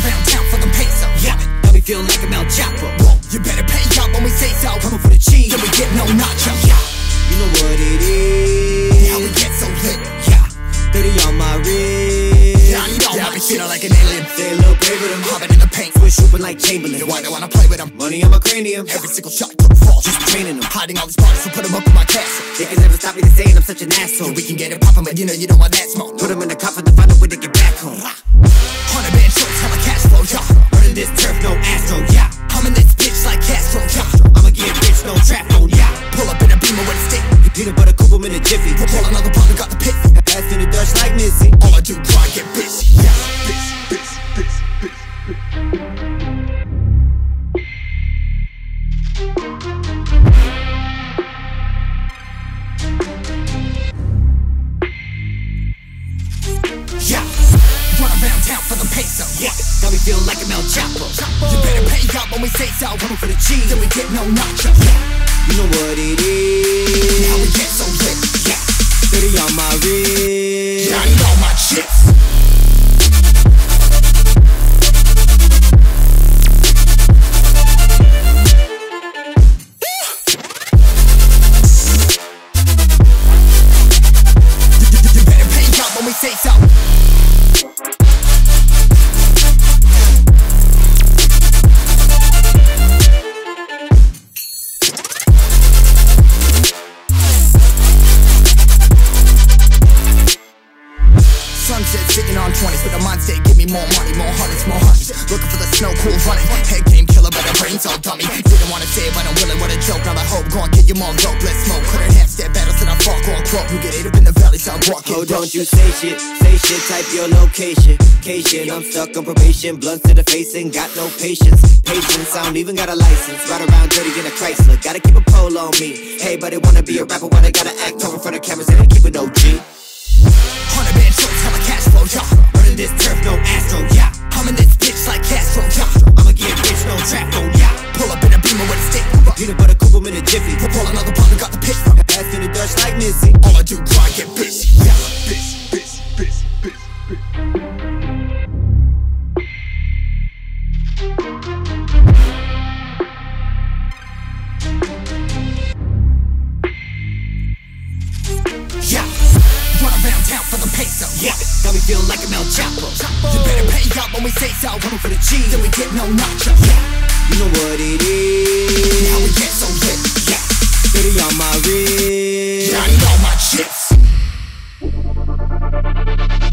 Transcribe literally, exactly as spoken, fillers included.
around town for them pesos. Yeah, got me feeling like I'm El Chapo. Whoa, you better pay up when we say so. Coming for the cheese, then we get no nacho. Yeah, you know what it is. How we get so lit. Yeah, thirty on my wrist. Yeah, you know yeah, I be feeling like an alien. Say a little brave with them, hopping in the paint, switch swooping like Chamberlain. You wanna wanna play with them? Money on my cranium. Every single shot to the fall, just training them. Hiding all these parts, so put them up in my castle. They can never stop me to saying I'm such an asshole. Yeah, we can get it poppin', but you know you don't want that smoke. Put them in the coffin to find a way to get back home. Hundred band shorts, hella cash flow, yeah. Running this turf, no astro, yeah. I'm in this bitch like Castro, yeah. I'ma get rich, no trap, no, yeah. Pull up in a beamer with a stick. Peanut butter coupe, I'm in a jiffy. Pull another pump and got the pit. Ass in the Dutch like Missy. All I do, try get busy, yeah. Busy, busy, busy, busy, busy. Town for the peso, yeah. Got me feeling like I'm El Chapo. You better pay up when we say so. Coming for the cheese, then we get no nacho. Yeah, you know what it is. How we get so lit, yeah. thirty on my wrist. Yeah, I need all my chips. You better pay up when we say so. Sunset sitting on twenties with a mind state, give me more money, more hundreds, more hundreds. Looking for the snow, cool running. Head game killer, but her brain's all dummy. Didn't wanna say it, but I'm willing, what a joke. Now I hope, go and get you more dope, let's smoke. Couldn't half step battles and I fuck on quote. You get ate up in the valley, so I'm walking. Oh, don't you say shit, say shit, type your location. Cation, I'm stuck on probation, blunts to the face and got no patience. Patience, I don't even got a license. Ride around dirty in a Chrysler, gotta keep a pole on me. Hey, but they wanna be a rapper, why they gotta act over in front of cameras and they keep it O G. Hundred band shorts, hella cash flow, yeah. Running this turf, no astro, yeah. I'm in this bitch like Castro, yeah. I'ma get rich, no trap, no, yeah. Pull up in a beamer with a stick. Peanut butter coupe, I'm in a jiffy. Pull another pump and got the pit. Ass in the Dutch like Missy. All I do, try get busy, yeah. Busy, busy, busy, busy, busy. Yeah, run around town for the peso. Yeah, got me feeling like I'm El Chapo. You better pay up when we say so. Coming for the cheese, then we get no nacho. Yeah, you know what it is. How we get so lit. Yeah, thirty on my wrist. Yeah, I need all my chips.